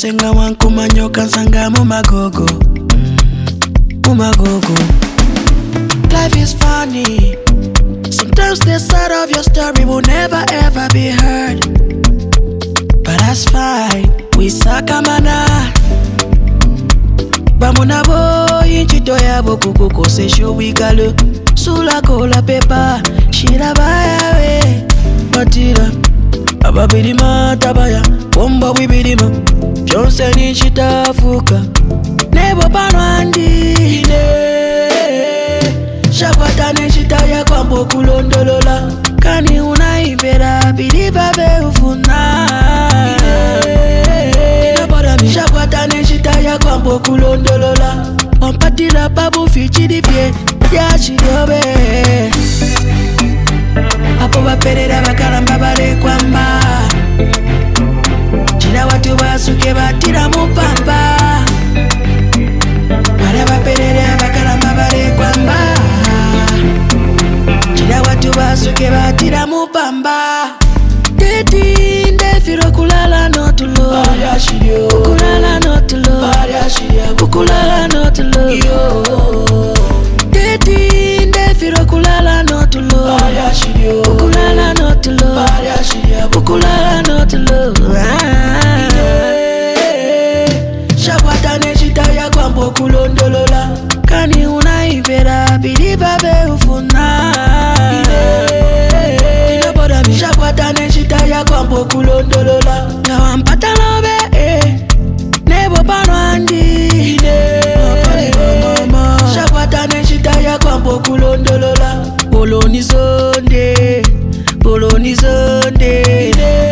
senga wanku manyoka nsanga mumagogo. Mumagogo. Life is funny. Sometimes the side of your story will never ever be heard. But that's fine, we sakamana. Bamuna boy, inchito ya boku kuko se showikalu. Sula kola pepa, shira baya we. Matira, ababirima tabaya, bomba wibirima. Jonse ni shitafuka, nebo panwandi ne. Shakwata ne shitaya kwa mboku londolola. Kani unaibera, biliva be ufuna. Shakwata ne shitaya kwa mboku londolola. Wampatila babu fichidi pie, ya shiriobe. Apo baperera bakalamba bale kwamba. Chira watu basuke batira mupamba. Bara baperera bakalamba bale kwamba. Chira watu basuke batira mupamba. Teti ndefiro kulala no tulo. Kulala no tulo. Kulala no tulo. Teti ndefiro kulala no tulo. Kulala no tulo. Kulala no tulo. Shakwata ne shitaya kwa mboku londolola. Kani unaibera biliva be ufuna. Shakwata ne shitaya kwa mboku londolola. Ngawampata lobe nebo panwandi Shakwata ne shitaya kwa mboku londolola. Boloni zonde, boloni zonde.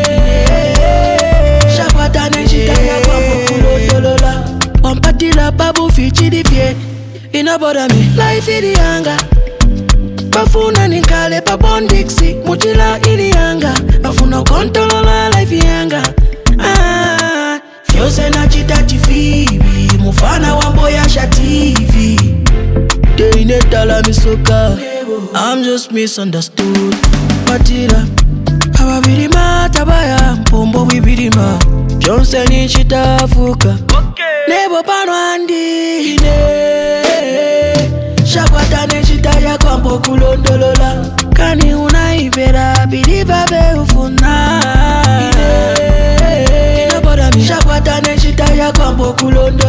Shakwata ne shitaya kwa mboku londolola. Wampatila babu fichidi pie, inabora mi life ili yanga. Bafuna nikale pa bondixi, mutila ili yanga. Bafuna kontolola life yanga. Fyose na chita chifibi, mufana wambo ya shativi. Deine tala misoka, I'm just misunderstood. Matira, ababirima tabaya, mpombo wibirima. Jonse ni shitafuka, nebo panwandi Shakwata ne shitaya kwa mboku londolola. Kani unaibera, biliva be ufuna. Shakwata ne shitaya kwa mboku londolola.